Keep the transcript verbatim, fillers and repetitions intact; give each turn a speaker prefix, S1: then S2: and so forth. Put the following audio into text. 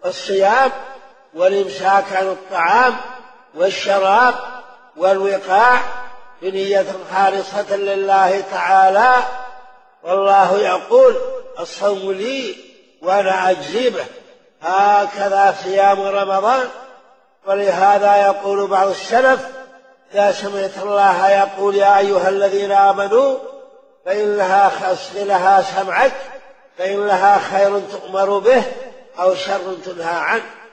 S1: الصيام والإمساك عن الطعام والشراب والوقاع بنية خالصة لله تعالى، والله يقول الصوم لي وأنا أجزي به، هكذا صيام رمضان. ولهذا يقول بعض السلف: إذا سمعت الله يقول يا أيها الذين آمنوا فإن لها أصغ لها سمعك، فإن لها خير تؤمر به أو شر تنهى عنه.